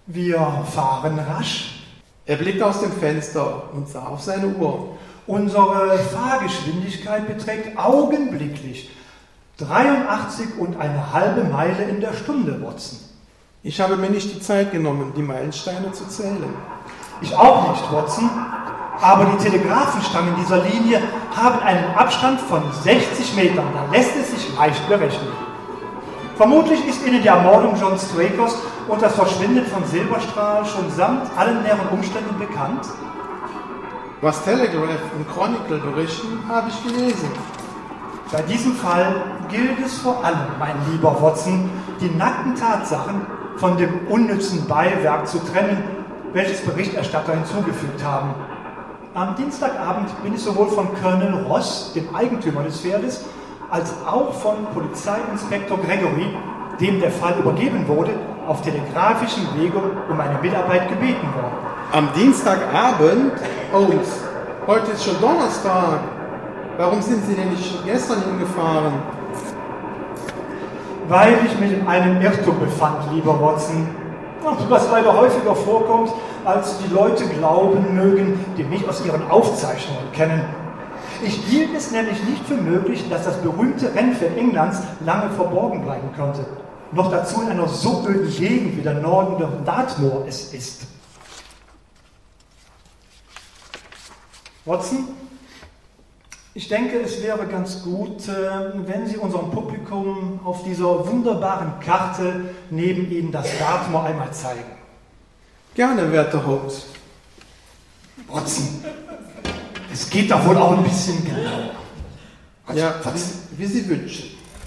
Wir fahren rasch. Er blickte aus dem Fenster und sah auf seine Uhr. Unsere Fahrgeschwindigkeit beträgt augenblicklich 83,5 Meilen in der Stunde, Watson. Ich habe mir nicht die Zeit genommen, die Meilensteine zu zählen. Ich auch nicht, Watson. Aber die Telegrafenstangen dieser Linie haben einen Abstand von 60 Metern. Da lässt es sich leicht berechnen. Vermutlich ist Ihnen die Ermordung John Strakers und das Verschwinden von Silberstrahl schon samt allen näheren Umständen bekannt? Was Telegraph und Chronicle berichten, habe ich gelesen. Bei diesem Fall gilt es vor allem, mein lieber Watson, die nackten Tatsachen von dem unnützen Beiwerk zu trennen, welches Berichterstatter hinzugefügt haben. Am Dienstagabend bin ich sowohl von Colonel Ross, dem Eigentümer des Pferdes, als auch von Polizeiinspektor Gregory, dem der Fall übergeben wurde, auf telegrafischem Wege um meine Mitarbeit gebeten worden. Am Dienstagabend? Holmes, heute ist schon Donnerstag. Warum sind Sie denn nicht schon gestern hingefahren? Weil ich mich in einem Irrtum befand, lieber Watson. Was leider häufiger vorkommt, als die Leute glauben mögen, die mich aus ihren Aufzeichnungen kennen. Ich hielt es nämlich nicht für möglich, dass das berühmte Rennpferd Englands lange verborgen bleiben konnte. Noch dazu in einer so öden Gegend wie der Norden der Dartmoor es ist. Watson, ich denke, es wäre ganz gut, wenn Sie unserem Publikum auf dieser wunderbaren Karte neben Ihnen das Dartmoor einmal zeigen. Gerne, werter Holmes. Watson, es geht doch wohl auch ein bisschen genauer. Ja, wie Sie wünschen.